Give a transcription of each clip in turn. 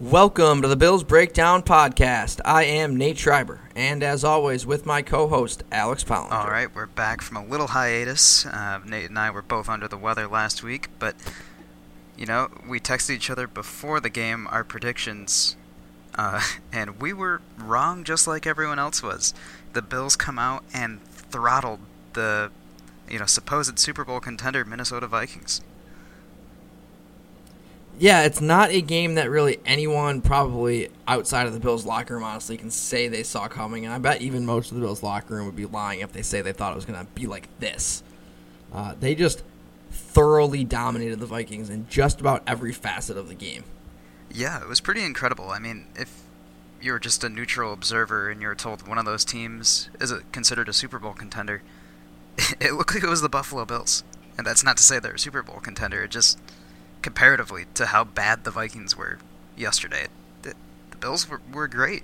Welcome to the Bills Breakdown Podcast. I am Nate Schreiber, and as always, with my co-host, Alex Pollinger. All right, we're back from a little hiatus. Nate and I were both under the weather last week, but, we texted each other before the game our predictions, and we were wrong just like everyone else was. The Bills come out and throttled the, supposed Super Bowl contender Minnesota Vikings. Yeah, it's not a game that really anyone probably outside of the Bills locker room honestly can say they saw coming, and I bet even most of the Bills locker room would be lying if they say they thought it was going to be like this. They just thoroughly dominated the Vikings in just about every facet of the game. Yeah, it was pretty incredible. I mean, if you were just a neutral observer and you were told one of those teams is considered a Super Bowl contender, it looked like it was the Buffalo Bills. And that's not to say they're a Super Bowl contender, it just... comparatively to how bad the Vikings were yesterday, the Bills were great.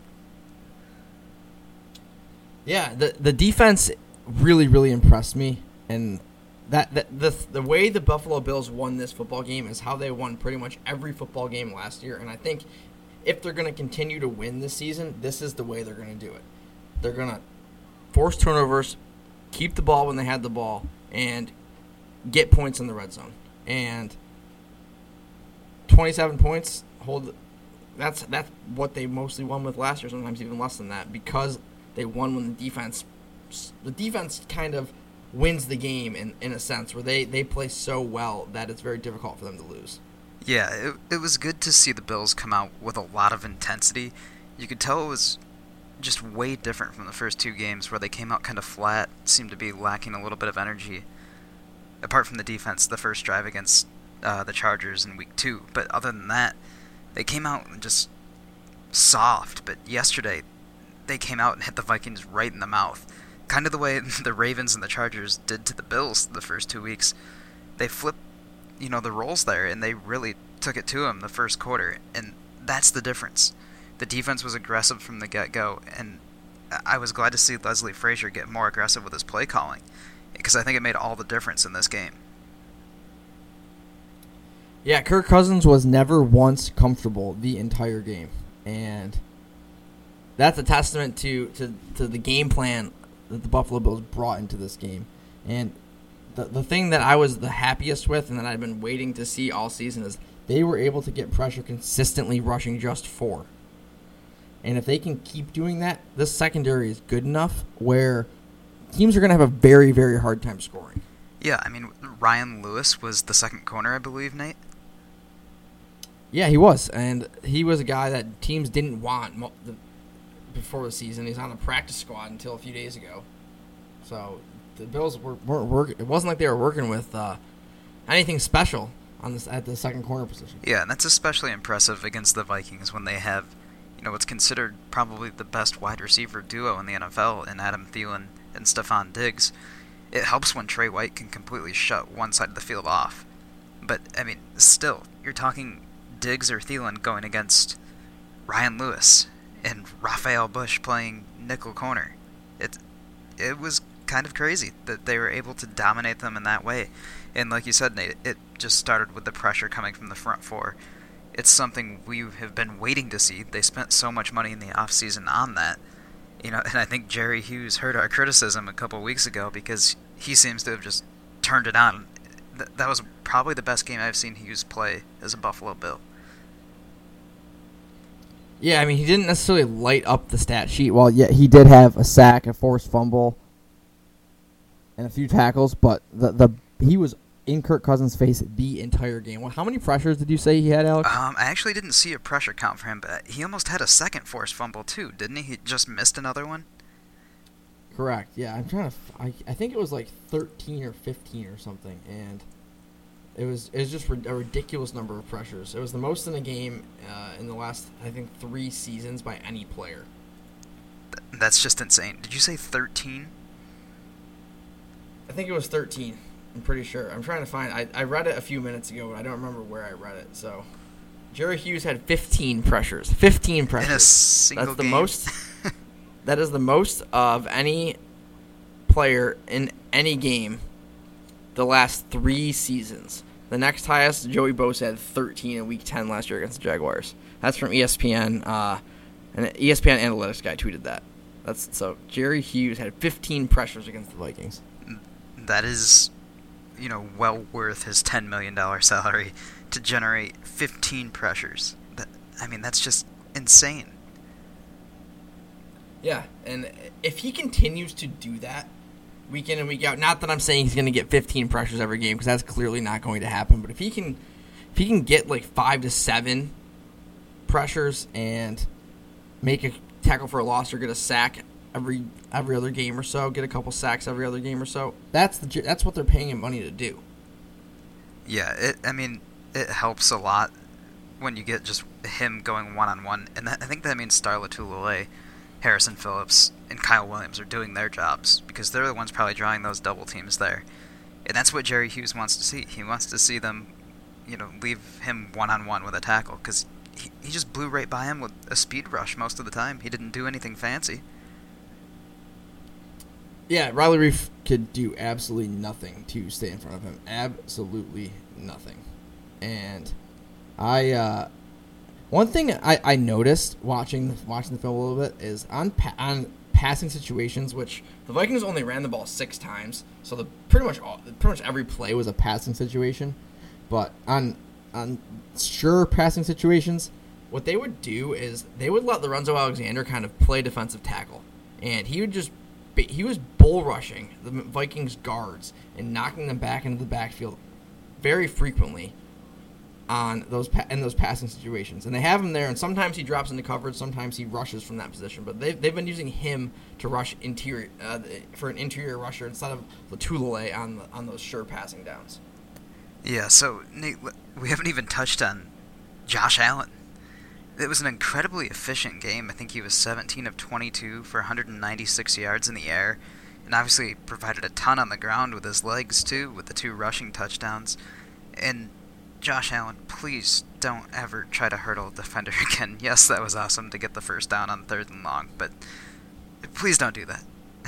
Yeah, the defense really, really impressed me, and the way the Buffalo Bills won this football game is how they won pretty much every football game last year, and I think if they're going to continue to win this season, this is the way they're going to do it. They're going to force turnovers, keep the ball when they had the ball, and get points in the red zone. And 27 points, that's what they mostly won with last year, sometimes even less than that, because they won when the defense kind of wins the game in a sense, where they play so well that it's very difficult for them to lose. Yeah, it was good to see the Bills come out with a lot of intensity. You could tell it was just way different from the first two games where they came out kind of flat, seemed to be lacking a little bit of energy. Apart from the defense, the first drive against the Chargers in week 2, but other than that, they came out just soft. But yesterday, they came out and hit the Vikings right in the mouth, kind of the way the Ravens and the Chargers did to the Bills the first 2 weeks. They flipped, the roles there, and they really took it to them the first quarter, and that's the difference. The defense was aggressive from the get-go, and I was glad to see Leslie Frazier get more aggressive with his play calling, because I think it made all the difference in this game. Yeah, Kirk Cousins was never once comfortable the entire game, and that's a testament to the game plan that the Buffalo Bills brought into this game. And the thing that I was the happiest with and that I've been waiting to see all season is they were able to get pressure consistently rushing just 4. And if they can keep doing that, this secondary is good enough where teams are going to have a very, very hard time scoring. Yeah, I mean, Ryan Lewis was the second corner, I believe, Nate? Yeah, he was, and he was a guy that teams didn't want before the season. He's on the practice squad until a few days ago. So the Bills weren't working. It wasn't like they were working with anything special at the second corner position. Yeah, and that's especially impressive against the Vikings when they have, what's considered probably the best wide receiver duo in the NFL in Adam Thielen and Stephon Diggs. It helps when Trey White can completely shut one side of the field off. But, I mean, still, you're talking Diggs or Thielen going against Ryan Lewis and Rafael Bush playing nickel corner. It was kind of crazy that they were able to dominate them in that way. And like you said, Nate, it just started with the pressure coming from the front 4. It's something we have been waiting to see. They spent so much money in the offseason on that. And I think Jerry Hughes heard our criticism a couple weeks ago because he seems to have just turned it on. That was probably the best game I've seen Hughes play as a Buffalo Bill. Yeah, I mean, he didn't necessarily light up the stat sheet. Well, yeah, he did have a sack, a forced fumble, and a few tackles, but he was in Kirk Cousins' face the entire game. Well, how many pressures did you say he had, Alex? I actually didn't see a pressure count for him, but he almost had a second forced fumble too, didn't he? He just missed another one. Correct. Yeah, I'm trying to. I think it was like 13 or 15 or something, and it was just a ridiculous number of pressures. It was the most in a game in the last, I think, 3 seasons by any player. That's just insane. Did you say 13? I think it was 13. I'm pretty sure. I'm trying to find. I read it a few minutes ago, but I don't remember where I read it. So, Jerry Hughes had 15 pressures. 15 pressures. In a single That's the game? most. That is the most of any player in any game the last 3 seasons. The next highest, Joey Bosa had 13 in Week 10 last year against the Jaguars. That's from ESPN. An ESPN analytics guy tweeted that. So Jerry Hughes had 15 pressures against the Vikings. That is, well worth his $10 million salary to generate 15 pressures. That's just insane. Yeah, and if he continues to do that week in and week out, not that I'm saying he's going to get 15 pressures every game, because that's clearly not going to happen, but if he can get like 5 to 7 pressures and make a tackle for a loss or get a sack every other game or so, get a couple sacks every other game or so, that's what they're paying him money to do. Yeah, it helps a lot when you get just him going one-on-one, and I think that means Star Lotulelei, Harrison Phillips, and Kyle Williams are doing their jobs, because they're the ones probably drawing those double teams there. And that's what Jerry Hughes wants to see. He wants to see them, leave him one-on-one with a tackle, because he just blew right by him with a speed rush most of the time. He didn't do anything fancy. Yeah, Riley Reiff could do absolutely nothing to stay in front of him. Absolutely nothing. And one thing I noticed watching the film a little bit is on passing situations, which the Vikings only ran the ball 6 times, so pretty much every play was a passing situation. But on sure passing situations, what they would do is they would let Lorenzo Alexander kind of play defensive tackle, and he was bull rushing the Vikings guards and knocking them back into the backfield very frequently on those passing situations. And they have him there, and sometimes he drops into coverage, sometimes he rushes from that position. But they've been using him to rush interior for an interior rusher instead of Lotulelei on those sure passing downs. Yeah, so Nate, we haven't even touched on Josh Allen. It was an incredibly efficient game. I think he was 17 of 22 for 196 yards in the air, and obviously provided a ton on the ground with his legs too, with the 2 rushing touchdowns. And Josh Allen, please don't ever try to hurdle a defender again. Yes, that was awesome to get the first down on 3rd and long, but please don't do that.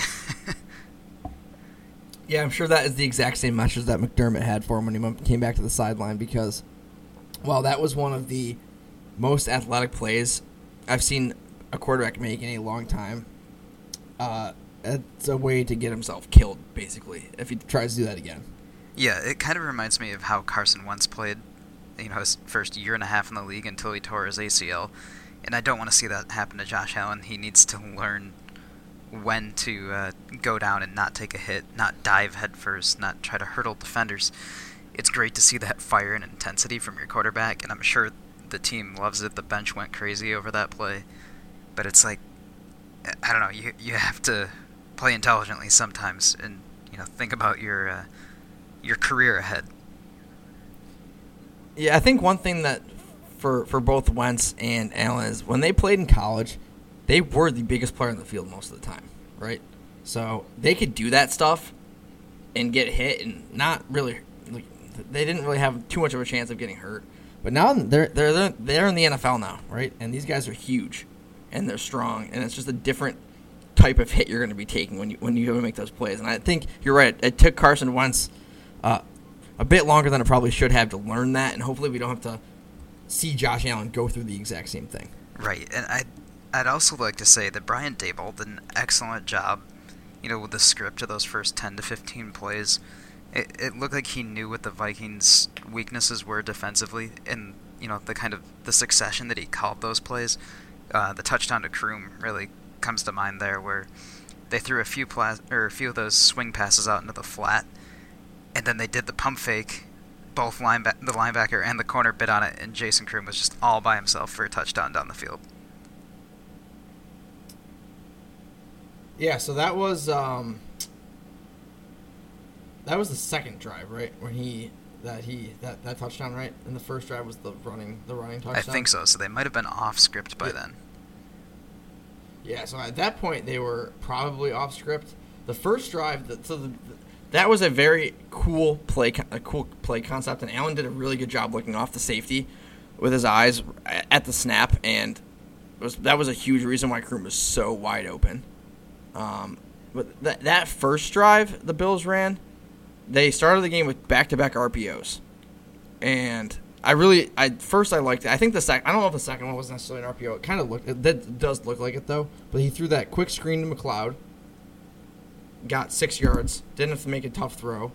Yeah, I'm sure that is the exact same message that McDermott had for him when he came back to the sideline, because, well, that was one of the most athletic plays I've seen a quarterback make in a long time. It's a way to get himself killed, basically, if he tries to do that again. Yeah, it kind of reminds me of how Carson Wentz played, his first year and a half in the league until he tore his ACL. And I don't want to see that happen to Josh Allen. He needs to learn when to go down and not take a hit, not dive headfirst, not try to hurdle defenders. It's great to see that fire and intensity from your quarterback, and I'm sure the team loves it. The bench went crazy over that play. But it's like, I don't know, you have to play intelligently sometimes and, think about your career ahead. Yeah, I think one thing that for both Wentz and Allen is when they played in college, they were the biggest player on the field most of the time, right? So they could do that stuff and get hit and not really, they didn't really have too much of a chance of getting hurt. But now they're in the NFL now, right? And these guys are huge, and they're strong, and it's just a different type of hit you're going to be taking when you make those plays. And I think you're right. It took Carson Wentz a bit longer than it probably should have to learn that, and hopefully we don't have to see Josh Allen go through the exact same thing. Right, and I'd also like to say that Brian Daboll did an excellent job, with the script of those first 10 to 15 plays. It looked like he knew what the Vikings' weaknesses were defensively, and the succession that he called those plays. The touchdown to Kroom really comes to mind there, where they threw a few of those swing passes out into the flat, and then they did the pump fake. Both the linebacker and the corner bit on it, and Jason Kroom was just all by himself for a touchdown down the field. Yeah, so that was the second drive, right? When that touchdown, right? And the first drive was the running touchdown. I think so. So they might have been off script by then. Yeah, so at that point they were probably off script. The first drive, that was a very cool play concept, and Allen did a really good job looking off the safety with his eyes at the snap, and that was a huge reason why Kroom was so wide open. But that first drive the Bills ran, they started the game with back-to-back RPOs, and First I liked it. I think I don't know if the second one was necessarily an RPO. It kind of it does look like it though. But he threw that quick screen to McLeod, got 6 yards, didn't have to make a tough throw.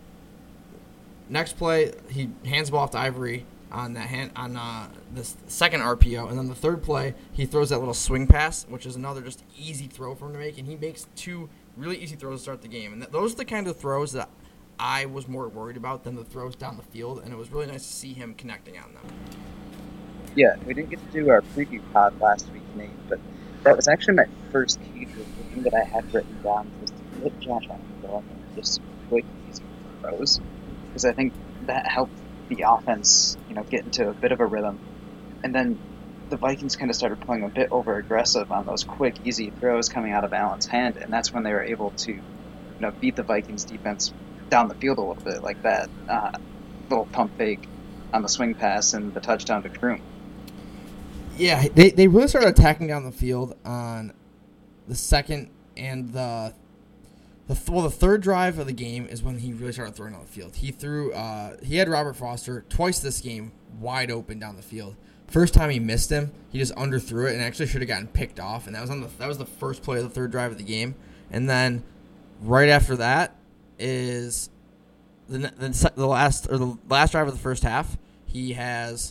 Next play, he hands the ball off to Ivory on the second RPO, and then the third play, he throws that little swing pass, which is another just easy throw for him to make, and he makes 2 really easy throws to start the game. And those are the kind of throws that I was more worried about than the throws down the field, and it was really nice to see him connecting on them. Yeah, we didn't get to do our preview pod last week, Nate, but that was actually my first key to the thing that I had written down was to get Josh Allen going and just some quick, easy throws, because I think that helped the offense, get into a bit of a rhythm. And then the Vikings kind of started playing a bit over-aggressive on those quick, easy throws coming out of Allen's hand, and that's when they were able to, beat the Vikings defense down the field a little bit, like that little pump fake on the swing pass and the touchdown to Kroom. Yeah, they really started attacking down the field on the second and the third drive of the game is when he really started throwing on the field. He had Robert Foster twice this game wide open down the field. First time he missed him, he just underthrew it and actually should have gotten picked off. And that was the first play of the third drive of the game. And then right after that is the last drive of the first half. He has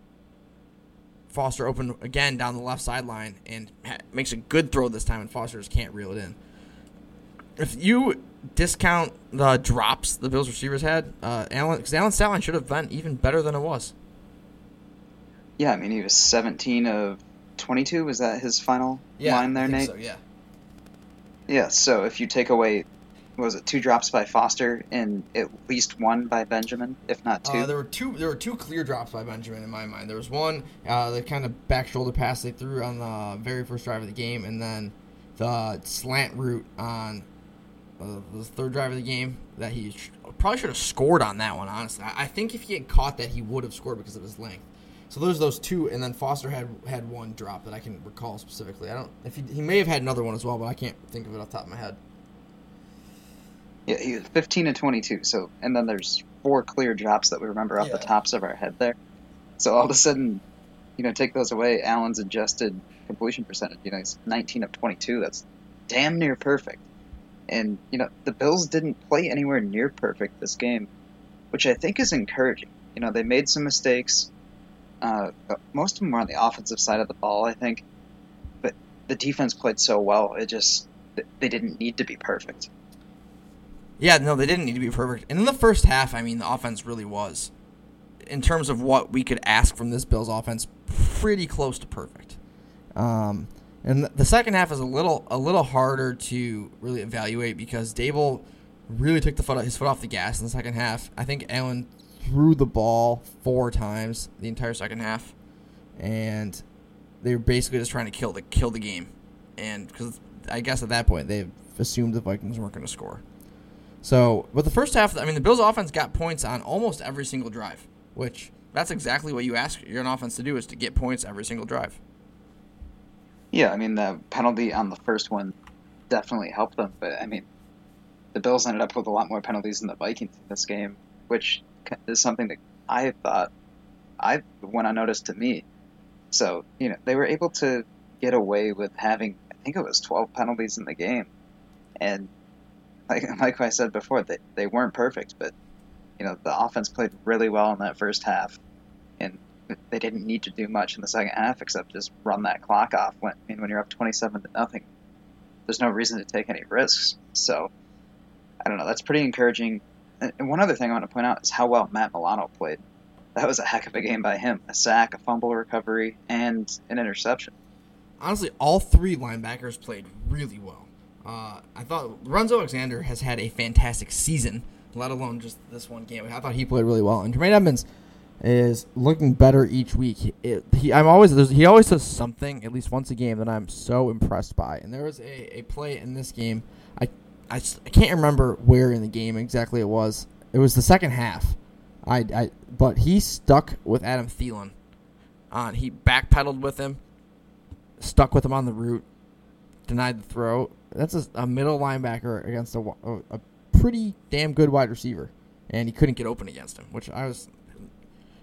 Foster open again down the left sideline and makes a good throw this time, and Foster just can't reel it in. If you discount the drops the Bills receivers had, Allen's stat line should have been even better than it was. Yeah, I mean, he was 17 of 22. Was that his final line there, Nate? So, yeah. Yeah, so if you take away, 2 drops by Foster and at least 1 by Benjamin, if not 2? There were two clear drops by Benjamin in my mind. There was one, the kind of back shoulder pass they threw on the very first drive of the game, and then the slant route on the third drive of the game that he probably should have scored on that one, honestly. I think if he had caught that, he would have scored because of his length. So there's those 2, and then Foster had 1 drop that I can recall specifically. He may have had another one as well, but I can't think of it off the top of my head. Yeah, he was 15 and 22. So, and then there's 4 clear drops that we remember off the tops of our head there. So all of a sudden, take those away, Allen's adjusted completion percentage. He's 19 of 22. That's damn near perfect. And, the Bills didn't play anywhere near perfect this game, which I think is encouraging. They made some mistakes. Most of them were on the offensive side of the ball, I think. But the defense played so well, they didn't need to be perfect. Yeah, no, they didn't need to be perfect. And in the first half, I mean, the offense really was, in terms of what we could ask from this Bills offense, pretty close to perfect. And the second half is a little harder to really evaluate because Dable really took his foot off the gas in the second half. I think Allen threw the ball 4 times the entire second half, and they were basically just trying to kill the game. And because I guess at that point they assumed the Vikings weren't going to score. So, but the first half, I mean, the Bills' offense got points on almost every single drive, which that's exactly what you ask your offense to do, is to get points every single drive. Yeah, I mean, the penalty on the first one definitely helped them, but I mean, the Bills ended up with a lot more penalties than the Vikings in this game, which is something that I thought went unnoticed to me. So, they were able to get away with having, I think it was 12 penalties in the game, and like I said before, they weren't perfect, but the offense played really well in that first half, and they didn't need to do much in the second half except just run that clock off. When you're up 27-0, there's no reason to take any risks. So I don't know. That's pretty encouraging. And one other thing I want to point out is how well Matt Milano played. That was a heck of a game by him: a sack, a fumble recovery, and an interception. Honestly, all 3 linebackers played really well. I thought Lorenzo Alexander has had a fantastic season, let alone just this one game. I thought he played really well. And Jermaine Edmonds is looking better each week. He always does something, at least once a game, that I'm so impressed by. And there was a play in this game. I can't remember where in the game exactly it was. It was the second half. But he stuck with Adam Thielen. He backpedaled with him, stuck with him on the route, denied the throw. That's a middle linebacker against a pretty damn good wide receiver, and he couldn't get open against him, which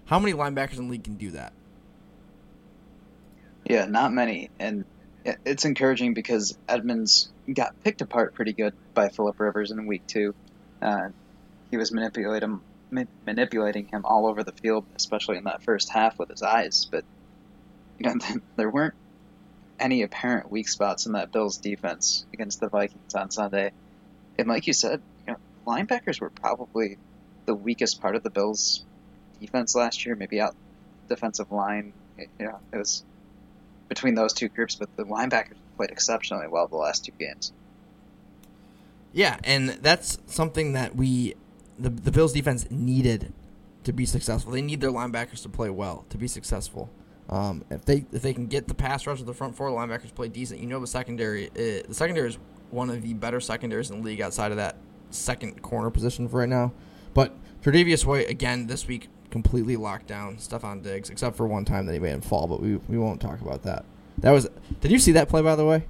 How many linebackers in the league can do that? Yeah, not many. And it's encouraging because Edmonds got picked apart pretty good by Phillip Rivers in week 2. He was manipulating him all over the field, especially in that first half with his eyes. But there weren't any apparent weak spots in that Bills defense against the Vikings on Sunday. And like you said, linebackers were probably the weakest part of the Bills defense last year, maybe out defensive line. It was between those two groups, but the linebackers played exceptionally well the last 2 games. Yeah, and that's something that the Bills defense needed to be successful. They need their linebackers to play well to be successful. If they can get the pass rush of the front 4, the linebackers play decent. The secondary is one of the better secondaries in the league outside of that second corner position for right now. But Tre'Davious White, again, this week, completely locked down Stephon Diggs, except for one time that he made him fall, but we won't talk about that. Did you see that play, by the way?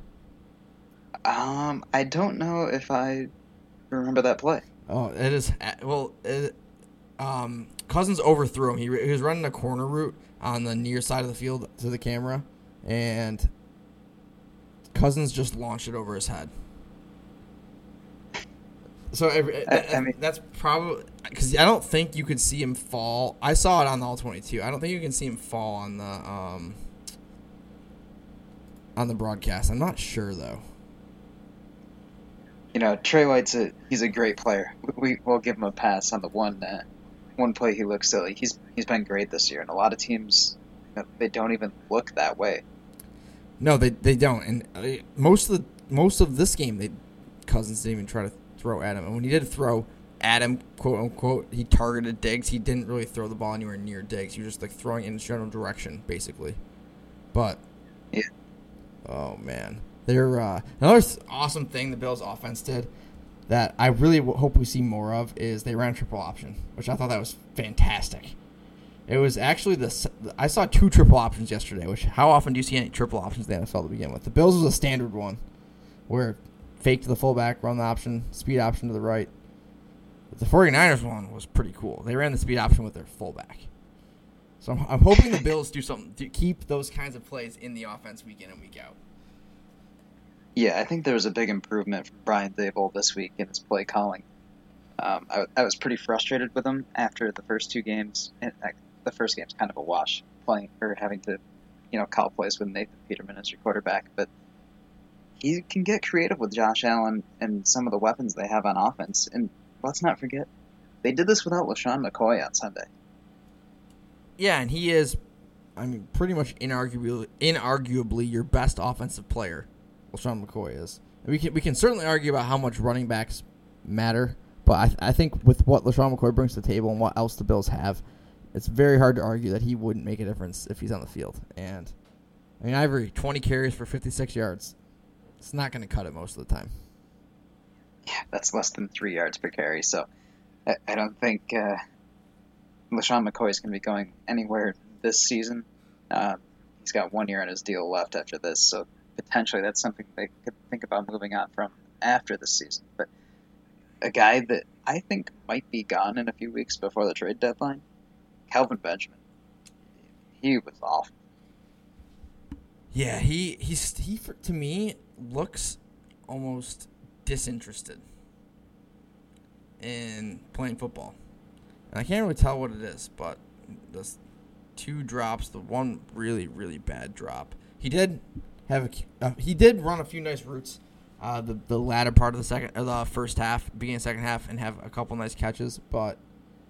I don't know if I remember that play. Oh, it is. Well, Cousins overthrew him. He was running a corner route on the near side of the field to the camera, and Cousins just launched it over his head. So that's probably because I don't think you could see him fall. I saw it on the All-22. I don't think you can see him fall on the broadcast. I'm not sure though. Trey White's he's a great player. We'll give him a pass on the one play he looks silly. He's been great this year, and a lot of teams they don't even look that way. No, they don't. And most of this game, Cousins didn't even try to throw at him. And when he did throw at him, quote unquote, he targeted Diggs. He didn't really throw the ball anywhere near Diggs. He was just throwing in his general direction, basically. But yeah. Oh man, another awesome thing the Bills' offense did that I really hope we see more of is they ran triple option, which I thought that was fantastic. It was actually I saw 2 triple options yesterday, which how often do you see any triple options in the NFL to begin with? The Bills was a standard one where fake to the fullback, run the option, speed option to the right. But the 49ers one was pretty cool. They ran the speed option with their fullback. So I'm hoping the Bills do something to keep those kinds of plays in the offense week in and week out. Yeah, I think there was a big improvement from Brian Daboll this week in his play calling. I was pretty frustrated with him after the first 2 games. The first game's kind of a wash, playing or having to, call plays with Nathan Peterman as your quarterback. But he can get creative with Josh Allen and some of the weapons they have on offense. And let's not forget, they did this without LeSean McCoy on Sunday. Yeah, and he is, pretty much inarguably your best offensive player. LeSean McCoy is. We can certainly argue about how much running backs matter, but I think with what LeSean McCoy brings to the table and what else the Bills have, it's very hard to argue that he wouldn't make a difference if he's on the field. And Ivory, 20 carries for 56 yards. It's not going to cut it most of the time. Yeah, that's less than 3 yards per carry. So I don't think LeSean McCoy is going to be going anywhere this season. He's got 1 year on his deal left after this, so potentially that's something they could think about moving on from after the season. But a guy that I think might be gone in a few weeks before the trade deadline, Kelvin Benjamin. He was awful. Yeah, he to me looks almost disinterested in playing football. And I can't really tell what it is, but the 2 drops, the one really, really bad drop. He did run a few nice routes the latter part of the first half, beginning of the second half, and have a couple nice catches, but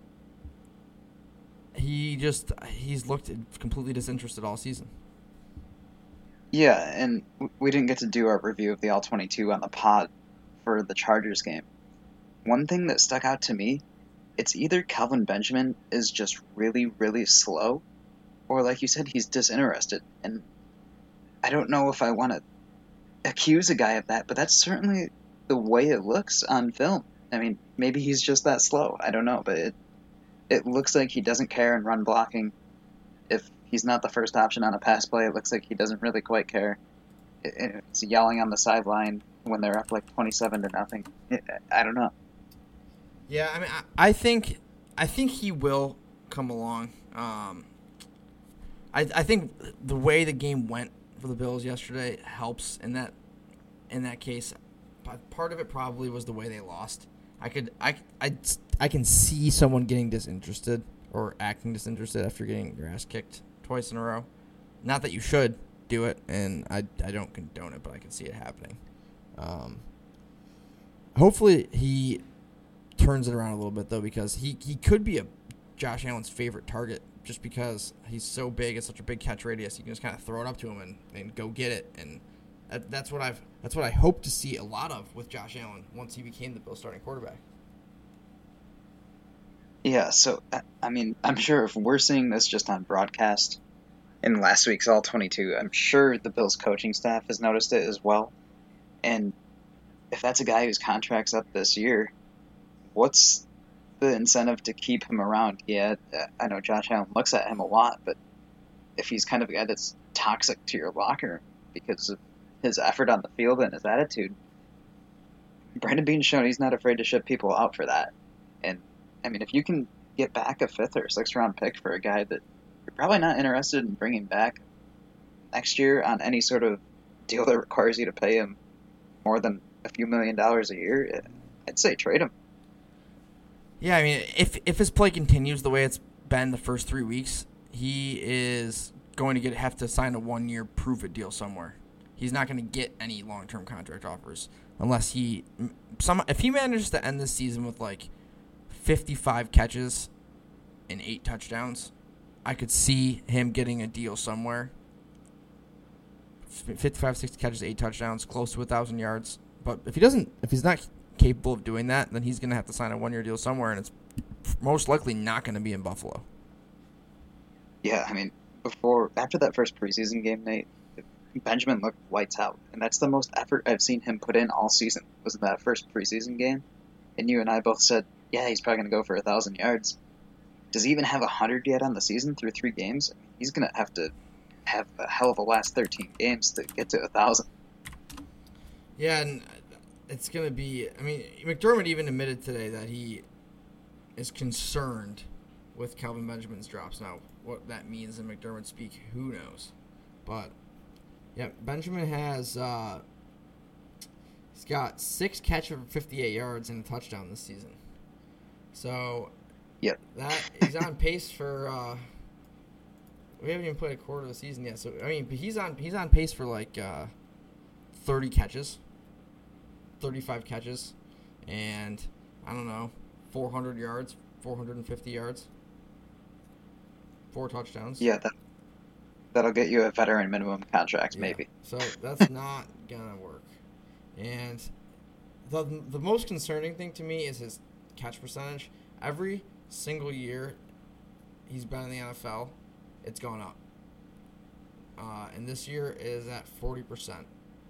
he's looked completely disinterested all season. Yeah, and we didn't get to do our review of the All-22 on the pod for the Chargers game. One thing that stuck out to me, it's either Kelvin Benjamin is just really, really slow, or like you said, he's disinterested. And I don't know if I want to accuse a guy of that, but that's certainly the way it looks on film. Maybe he's just that slow. I don't know, but it looks like he doesn't care in run blocking. If he's not the first option on a pass play, it looks like he doesn't really quite care. It's yelling on the sideline when they're up like 27-0. I don't know. Yeah, I think he will come along. I think the way the game went for the Bills yesterday helps in that case. Part of it probably was the way they lost. I can see someone getting disinterested or acting disinterested after getting your ass kicked twice in a row. Not that you should do it, and I don't condone it, but I can see it happening. Hopefully he turns it around a little bit, though, because he could be Josh Allen's favorite target just because he's so big and such a big catch radius. You can just kind of throw it up to him and go get it, and that's what I hope to see a lot of with Josh Allen once he became the Bills starting quarterback. Yeah, so, I mean, I'm sure if we're seeing this just on broadcast in last week's All-22, I'm sure the Bills coaching staff has noticed it as well. And if that's a guy whose contract's up this year, what's the incentive to keep him around? Yeah, I know Josh Allen looks at him a lot, but if he's kind of a guy that's toxic to your locker room because of his effort on the field and his attitude, Brandon Beane's shown he's not afraid to ship people out for that. And, I mean, if you can get back a 5th or 6th round pick for a guy that you're probably not interested in bringing back next year on any sort of deal that requires you to pay him more than a few $1 million a year, I'd say trade him. Yeah, I mean, if his play continues the way it's been the first 3 weeks, he is going to have to sign a 1-year prove-it deal somewhere. He's not going to get any long-term contract offers unless if he manages to end this season with like 55 catches and 8 touchdowns, I could see him getting a deal somewhere. 55, 60 catches, 8 touchdowns, close to 1,000 yards. But if he's not capable of doing that, then he's going to have to sign a 1-year deal somewhere, and it's most likely not going to be in Buffalo. Yeah, I mean, after that first preseason game, Nate, Benjamin looked lights out, and that's the most effort I've seen him put in all season, was in that first preseason game. And you and I both said, yeah, he's probably going to go for 1,000 yards. Does he even have 100 yet on the season through 3 games? I mean, he's going to have a hell of a last 13 games to get to 1,000. Yeah, and it's going to be... I mean, McDermott even admitted today that he is concerned with Kelvin Benjamin's drops. Now, what that means in McDermott speak, who knows? But, yeah, Benjamin has... he's got 6 catches for 58 yards and a touchdown this season. So, yep, he's on pace for... we haven't even played a quarter of the season yet. So, I mean, but he's on pace for like 30 catches. 35 catches, and I don't know, 400 yards, 450 yards, 4 touchdowns. Yeah, that'll get you a veteran minimum contract, maybe. So that's not gonna work. And the most concerning thing to me is his catch percentage. Every single year he's been in the NFL, it's gone up. And this year is at 40%.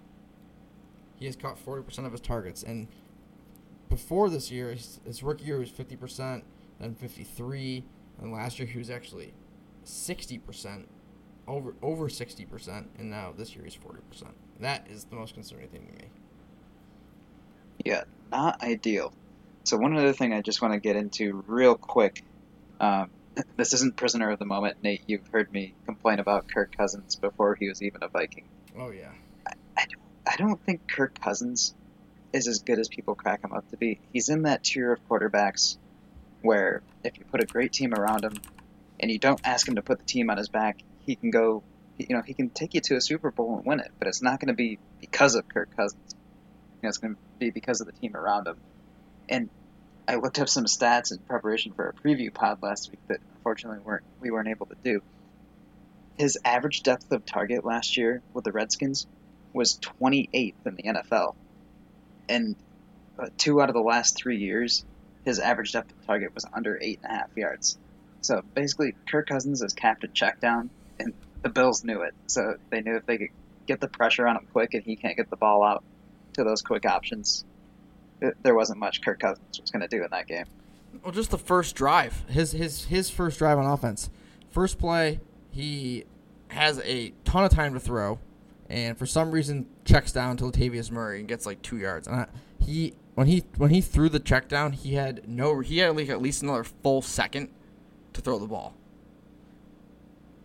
He has caught 40% of his targets. And before this year, his rookie year was 50%, then 53%, and last year he was actually 60%, over 60%, and now this year he's 40%. That is the most concerning thing to me. Yeah, not ideal. So one other thing I just want to get into real quick. This isn't prisoner of the moment, Nate. You've heard me complain about Kirk Cousins before he was even a Viking. Oh, yeah. I don't think Kirk Cousins is as good as people crack him up to be. He's in that tier of quarterbacks where if you put a great team around him and you don't ask him to put the team on his back, he can go, he can take you to a Super Bowl and win it, but it's not going to be because of Kirk Cousins. It's going to be because of the team around him. And I looked up some stats in preparation for a preview pod last week that unfortunately we weren't able to do. His average depth of target last year with the Redskins was 28th in the NFL. And 2 out of the last 3 years, his average depth of target was under 8.5 yards. So basically, Kirk Cousins is capped at check down, and the Bills knew it. So they knew if they could get the pressure on him quick and he can't get the ball out to those quick options, there wasn't much Kirk Cousins was going to do in that game. Well, just the first drive. His first drive on offense. First play, he has a ton of time to throw, and for some reason checks down to Latavius Murray and gets like 2 yards. And when he threw the check down, he had like at least another full second to throw the ball.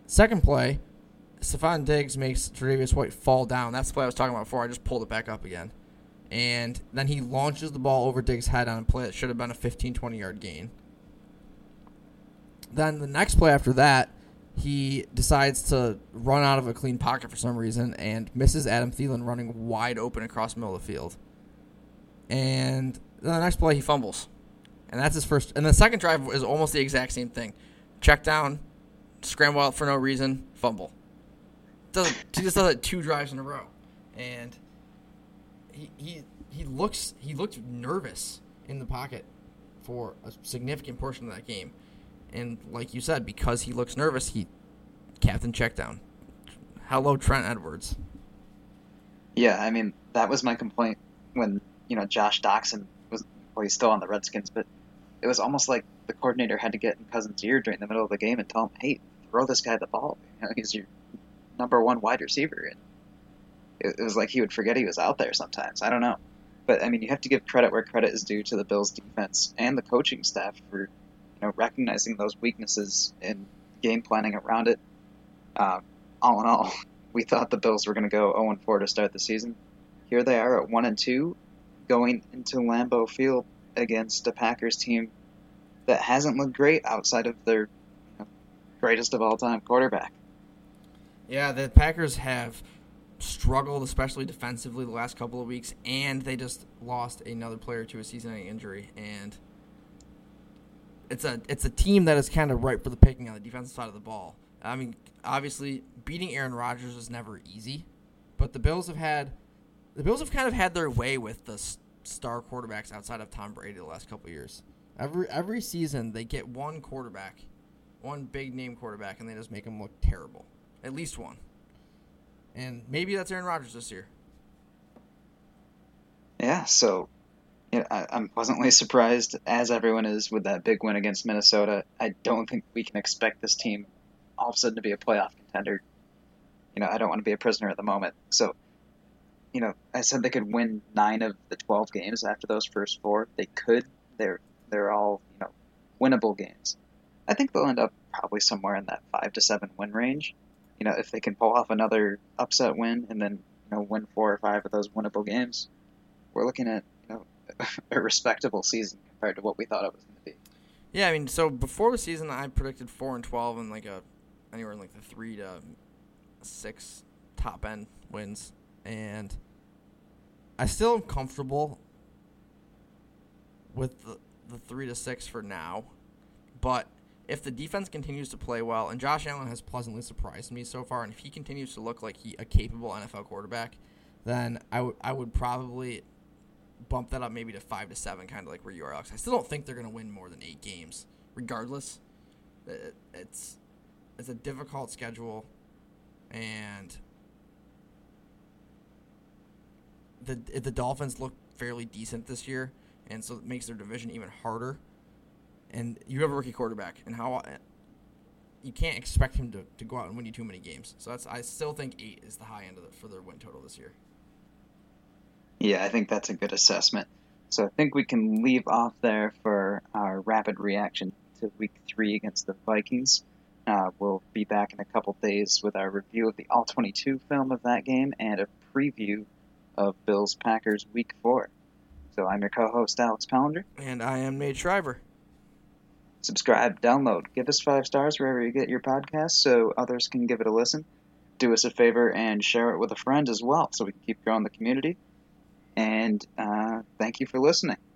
Second play, Stephon Diggs makes Tre'Davious White fall down. That's the play I was talking about before. I just pulled it back up again. And then he launches the ball over Diggs' head on a play that should have been a 15, 20-yard gain. Then the next play after that, he decides to run out of a clean pocket for some reason and misses Adam Thielen running wide open across the middle of the field. And then the next play, he fumbles. And that's his first. And the second drive is almost the exact same thing. Check down, scramble out for no reason, fumble. He just does it 2 drives in a row. And he looked nervous in the pocket for a significant portion of that game. And like you said, because he looks nervous, he captain check down. Hello, Trent Edwards. Yeah, I mean, that was my complaint when, Josh Doxson he's still on the Redskins, but it was almost like the coordinator had to get in Cousins' ear during the middle of the game and tell him, hey, throw this guy the ball. He's your number 1 wide receiver. And it was like he would forget he was out there sometimes. I don't know. But, I mean, you have to give credit where credit is due to the Bills' defense and the coaching staff for recognizing those weaknesses and game planning around it. All in all, we thought the Bills were going to go 0-4 to start the season. Here they are at 1-2, going into Lambeau Field against a Packers team that hasn't looked great outside of their greatest of all time quarterback. Yeah, the Packers have struggled, especially defensively, the last couple of weeks, and they just lost another player to a season-ending injury. And it's a team that is kind of ripe for the picking on the defensive side of the ball. I mean, obviously, beating Aaron Rodgers is never easy, but the Bills have kind of had their way with the star quarterbacks outside of Tom Brady the last couple of years. Every season they get one big name quarterback, and they just make him look terrible. At least one. And maybe that's Aaron Rodgers this year. Yeah, so I'm pleasantly surprised, as everyone is, with that big win against Minnesota. I don't think we can expect this team all of a sudden to be a playoff contender. I don't want to be a prisoner at the moment. So, I said they could win 9 of the 12 games after those first 4. They could. They're all, winnable games. I think they'll end up probably somewhere in that 5 to 7 win range. If they can pull off another upset win and then, win 4 or 5 of those winnable games, we're looking at, a respectable season compared to what we thought it was going to be. Yeah, I mean, so before the season, I predicted 4-12 and anywhere in the 3 to 6 top end wins, and I still am comfortable with the 3 to 6 for now. But if the defense continues to play well, and Josh Allen has pleasantly surprised me so far, and if he continues to look like a capable NFL quarterback, then I would probably bump that up maybe to 5 to 7, kind of like where you are, Alex. I still don't think they're going to win more than 8 games, regardless. It's a difficult schedule, and the Dolphins look fairly decent this year, and so it makes their division even harder. And you have a rookie quarterback, and you can't expect him to go out and win you too many games. So I still think 8 is the high end for their win total this year. Yeah, I think that's a good assessment. So I think we can leave off there for our rapid reaction to Week 3 against the Vikings. We'll be back in a couple days with our review of the All-22 film of that game and a preview of Bills-Packers Week 4. So I'm your co-host, Alex Palander. And I am Nate Shriver. Subscribe, download, give us 5 stars wherever you get your podcasts so others can give it a listen. Do us a favor and share it with a friend as well so we can keep growing the community. And thank you for listening.